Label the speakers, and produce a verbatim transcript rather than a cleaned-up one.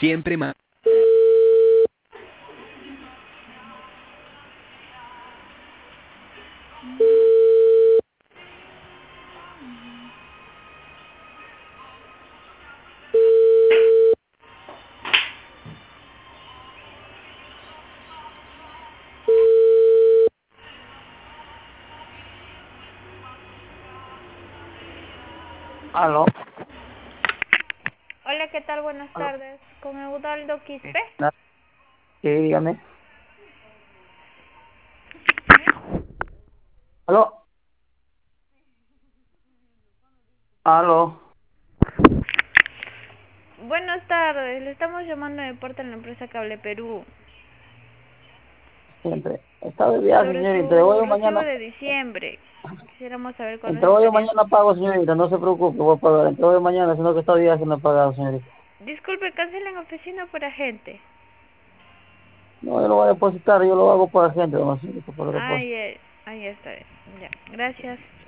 Speaker 1: Siempre más.
Speaker 2: Aló,
Speaker 3: Hola, ¿qué tal? Buenas
Speaker 2: aló.
Speaker 3: tardes. Con Eudaldo
Speaker 2: Sí,
Speaker 3: Quispe.
Speaker 2: na- sí, dígame. Aló, aló.
Speaker 3: Buenas tardes, le estamos llamando de parte de la empresa Cable Perú
Speaker 2: Siempre. Está de viaje,
Speaker 3: sobre
Speaker 2: señorita. De hoy
Speaker 3: su
Speaker 2: o
Speaker 3: recibo
Speaker 2: mañana.
Speaker 3: de diciembre. Quisiéramos saber cuándo
Speaker 2: Entre hoy o
Speaker 3: estaría.
Speaker 2: mañana pago, señorita. No se preocupe, voy a pagar. Entre hoy o mañana, sino que está de viaje no he pagado, señorita.
Speaker 3: Disculpe, cancela en oficina por agente.
Speaker 2: No, yo lo voy a depositar. Yo lo hago por agente, no, señorita, por el depósito.
Speaker 3: Ahí, eh, ahí está. Ya, gracias.